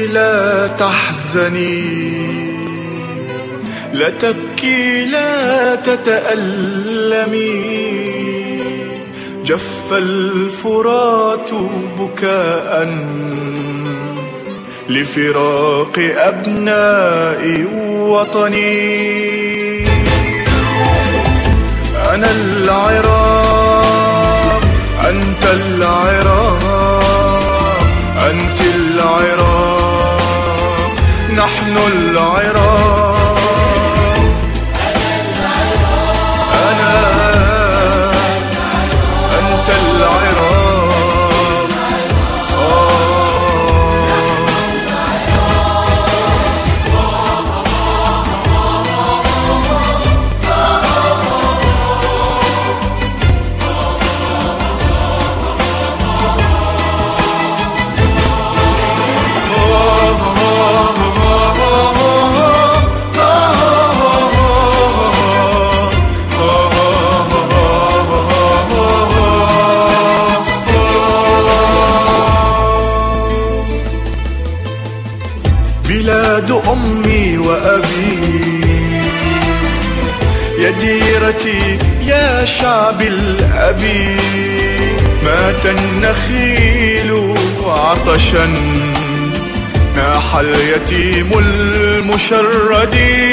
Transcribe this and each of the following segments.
لا تحزني، لا تبكي لا تتألمي، جف الفرات بكاء لفراق أبناء وطني. أنا العراق، أنت العراق، أنت العراق، نحن العراق. أنا أنت العراق. بلاد أمي وأبي، يا ديرتي يا شعب الأبي، مات النخيل عطشا، ناح اليتيم المشرد.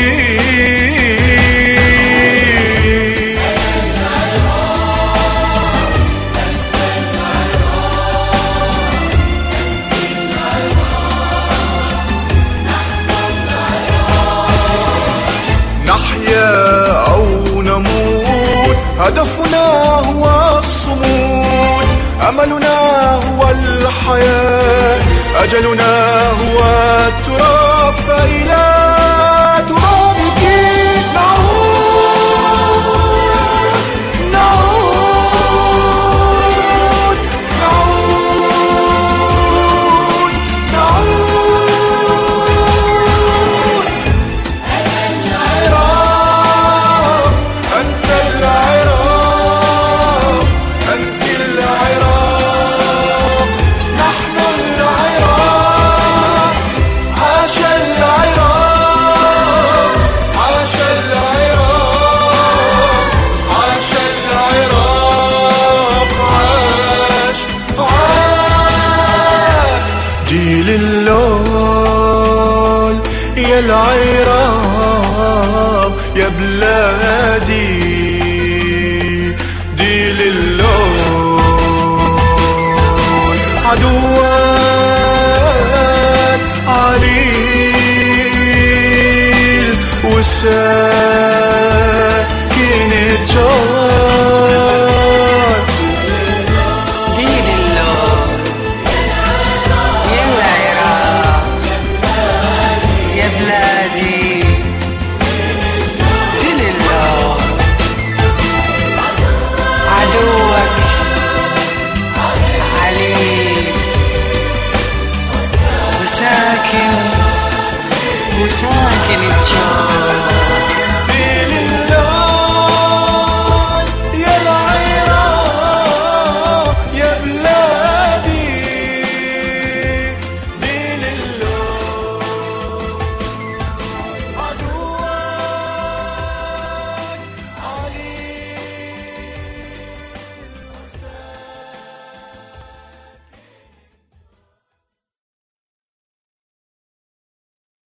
نحيا أو نموت، هدفنا هو الصمود، أملنا هو الحياة، أجلنا هو التراب، فإلى ترابك نعود، نعود، نعود، نعود. أنت العراق، أنت العراق، نحن العراق. عاش العراق، عاش العراق، عاش العراق، عاش عاش. جيل اللول يا العراق يا بلادي، ديل اللول عدوان عليل وساكن الجار. ديل اللول يا العراق يا بلادي،